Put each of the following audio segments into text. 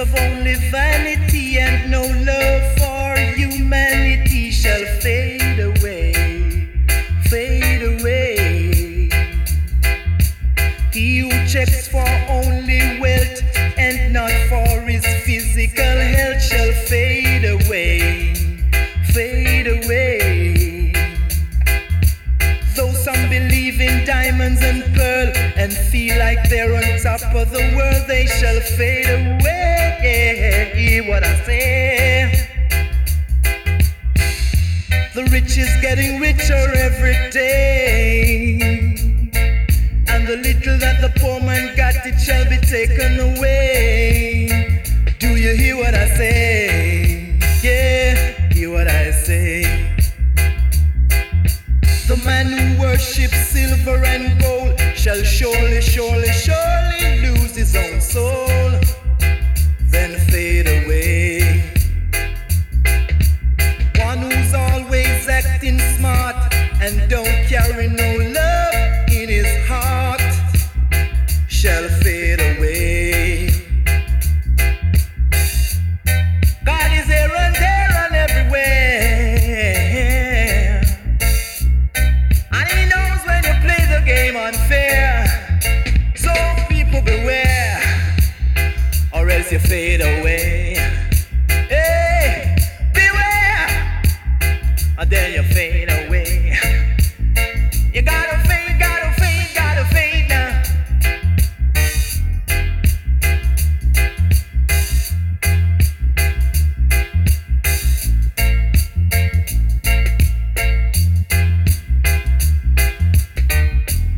of only vanity and no love for humanity shall fade away, fade away. He who checks for only wealth and not for his physical health shall fade away, fade away. Though some believe in diamonds and pearl and feel like they're on top of the world, they shall fade away. What I say? The rich is getting richer every day, and the little that the poor man got, it shall be taken away. Do you hear what I say? Yeah, hear what I say. The man who worships silver and gold shall surely, surely, surely lose his own soul, then fade away. One who's always acting smart and don't carry no love in his heart shall fade away. God is here and there and everywhere, and he knows when you play the game unfair. So people beware, or else you fade away. Hey, beware, or then you fade away. You gotta fade, gotta fade, gotta fade now.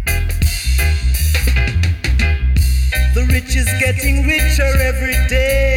The rich is getting richer every day,